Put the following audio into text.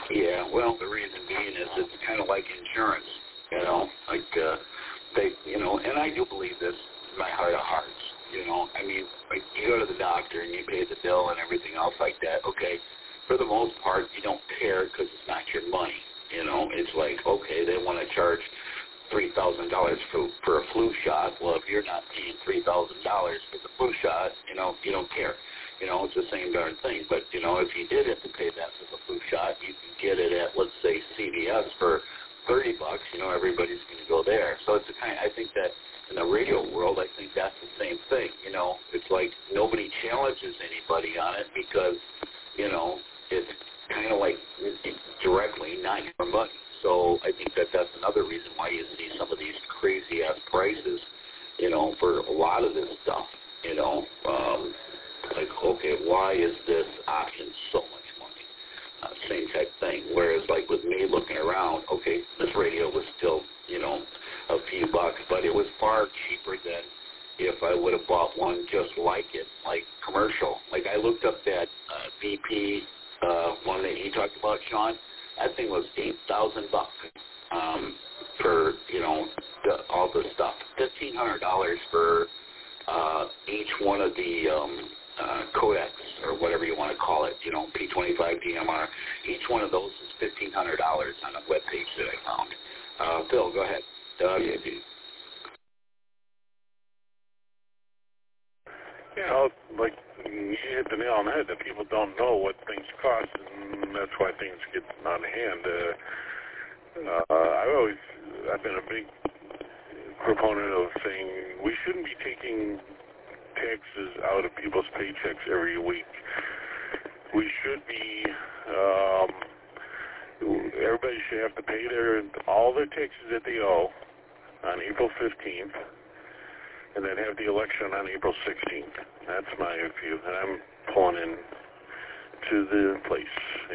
Yeah, well, the reason being is it's kind of like insurance, like they, and I do believe this in my heart of hearts, I mean, like you go to the doctor and you pay the bill and everything else like that, okay, for the most part, you don't care because it's not your money, it's like, okay, they want to charge $3,000 for a flu shot. Well, if you're not paying $3,000 for the flu shot, you don't care. It's the same darn thing. But, if you did have to pay that for the flu shot, you can get it at, let's say, CVS for $30. Everybody's going to go there. So it's I think that in the radio world, I think that's the same thing. It's like nobody challenges anybody on it because, it's kind of like directly not your money. So I think that that's another reason why you see some of these crazy-ass prices, for a lot of this stuff, like, okay, why is this option so much money? Same type thing. Whereas, like, with me looking around, okay, this radio was still, a few bucks, but it was far cheaper than if I would have bought one just like it, like commercial. Like, I looked up that VP one that you talked about, Sean. That thing was $8,000 for all the stuff. $1,500 for each one of the codecs or whatever you want to call it. P25, DMR. Each one of those is $1,500 on a web page that I found. Phil, go ahead. Yeah, like you hit the nail on the head that people don't know what things cost, and that's why things get out of hand. I've been a big proponent of saying we shouldn't be taking taxes out of people's paychecks every week. We should be, everybody should have to pay all their taxes that they owe on April 15th, and then have the election on April 16th. That's my view, and I'm pulling in to the place.